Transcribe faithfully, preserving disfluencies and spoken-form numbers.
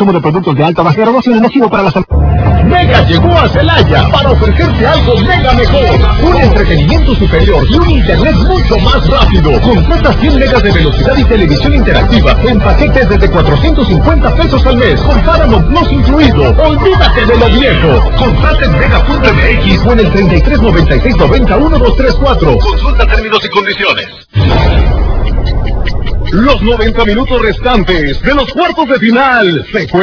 consumo de productos de alta bajera no es nocivo para la salud. Mega llegó a Celaya para ofrecerte algo mega mejor. Un entretenimiento superior y un internet mucho más rápido. Contrata cien megas de velocidad y televisión interactiva en paquetes desde cuatrocientos cincuenta pesos al mes, con Paramount Plus incluido. Olvídate de lo viejo. Contrata en mega punto m x o en el treinta y tres noventa y seis noventa uno dos tres cuatro. Consulta términos y condiciones. Los noventa minutos restantes de los cuartos de final se